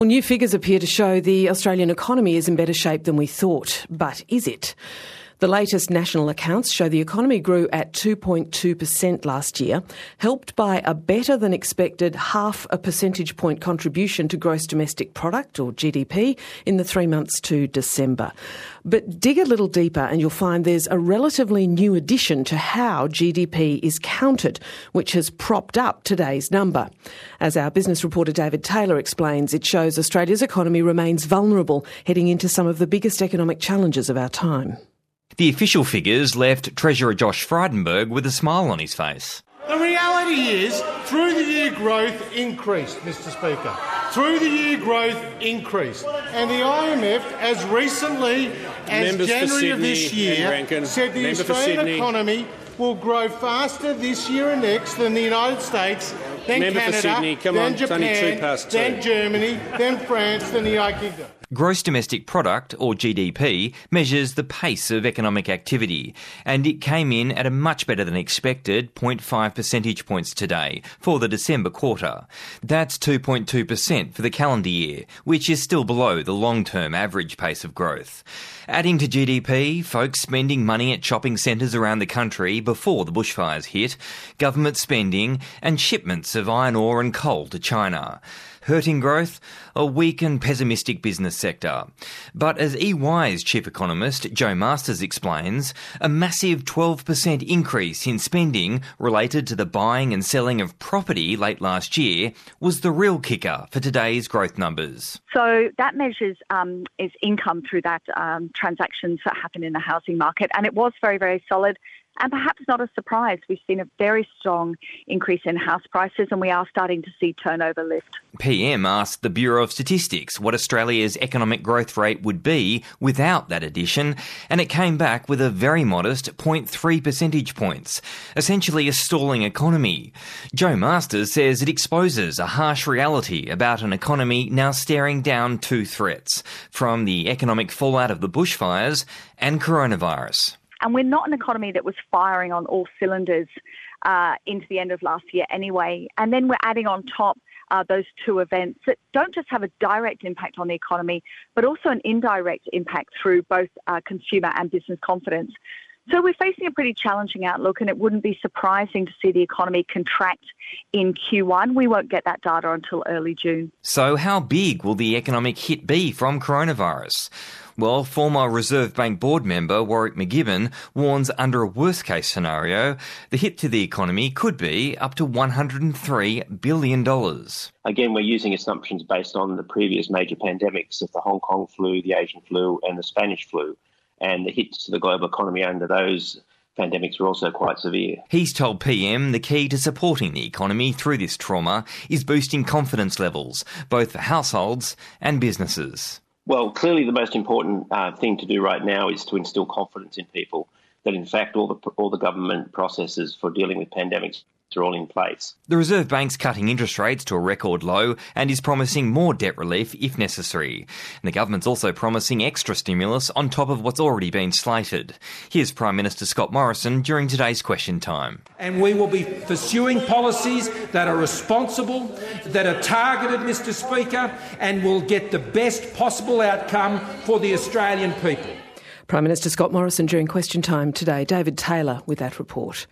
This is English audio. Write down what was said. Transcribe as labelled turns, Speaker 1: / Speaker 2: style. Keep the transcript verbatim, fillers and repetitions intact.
Speaker 1: Well, new figures appear to show the Australian economy is in better shape than we thought. But is it? The latest national accounts show the economy grew at two point two percent last year, helped by a better-than-expected half a percentage point contribution to gross domestic product, or G D P, in the three months to December. But dig a little deeper and you'll find there's a relatively new addition to how G D P is counted, which has propped up today's number. As our business reporter David Taylor explains, it shows Australia's economy remains vulnerable heading into some of the biggest economic challenges of our time.
Speaker 2: The official figures left Treasurer Josh Frydenberg with a smile on his face.
Speaker 3: The reality is, through the year growth increased, Mister Speaker. Through the year growth increased. And the I M F, as recently as
Speaker 4: Members
Speaker 3: January of
Speaker 4: Sydney,
Speaker 3: this year,
Speaker 4: Rankin,
Speaker 3: said the
Speaker 4: Member
Speaker 3: Australian economy will grow faster this year and next than the United States, then
Speaker 4: Member
Speaker 3: Canada,
Speaker 4: Sydney, come
Speaker 3: then
Speaker 4: on, it's only two
Speaker 3: Japan,
Speaker 4: past two.
Speaker 3: then Germany, then France, then the United Kingdom.
Speaker 2: Gross domestic product, or G D P, measures the pace of economic activity, and it came in at a much better than expected zero point five percentage points today for the December quarter. That's two point two percent for the calendar year, which is still below the long-term average pace of growth. Adding to G D P, folks spending money at shopping centres around the country before the bushfires hit, government spending and shipments of iron ore and coal to China. Hurting growth? A weak and pessimistic business sector. But as E Y's chief economist, Joe Masters, explains, a massive twelve percent increase in spending related to the buying and selling of property late last year was the real kicker for today's growth numbers.
Speaker 5: So that measures um, is income through that um, transactions that happen in the housing market, and it was very, very solid. And perhaps not a surprise, we've seen a very strong increase in house prices and we are starting to see turnover lift.
Speaker 2: P M asked the Bureau of Statistics what Australia's economic growth rate would be without that addition, and it came back with a very modest zero point three percentage points, essentially a stalling economy. Joe Masters says it exposes a harsh reality about an economy now staring down two threats, from the economic fallout of the bushfires and coronavirus.
Speaker 5: And we're not an economy that was firing on all cylinders uh, into the end of last year anyway. And then we're adding on top uh, those two events that don't just have a direct impact on the economy, but also an indirect impact through both uh, consumer and business confidence. So we're facing a pretty challenging outlook, and it wouldn't be surprising to see the economy contract in Q one. We won't get that data until early June.
Speaker 2: So how big will the economic hit be from coronavirus? Well, former Reserve Bank board member Warwick McGibbon warns under a worst-case scenario, the hit to the economy could be up to one hundred three billion dollars.
Speaker 6: Again, we're using assumptions based on the previous major pandemics of the Hong Kong flu, the Asian flu and the Spanish flu. And the hits to the global economy under those pandemics were also quite severe.
Speaker 2: He's told P M the key to supporting the economy through this trauma is boosting confidence levels, both for households and businesses.
Speaker 6: Well, clearly the most important uh, thing to do right now is to instill confidence in people that, in fact, all the all the government processes for dealing with pandemics are all in place.
Speaker 2: The Reserve Bank's cutting interest rates to a record low and is promising more debt relief if necessary. And the government's also promising extra stimulus on top of what's already been slated. Here's Prime Minister Scott Morrison during today's Question Time.
Speaker 7: And we will be pursuing policies that are responsible, that are targeted, Mister Speaker, and will get the best possible outcome for the Australian people.
Speaker 1: Prime Minister Scott Morrison during Question Time today. David Taylor with that report.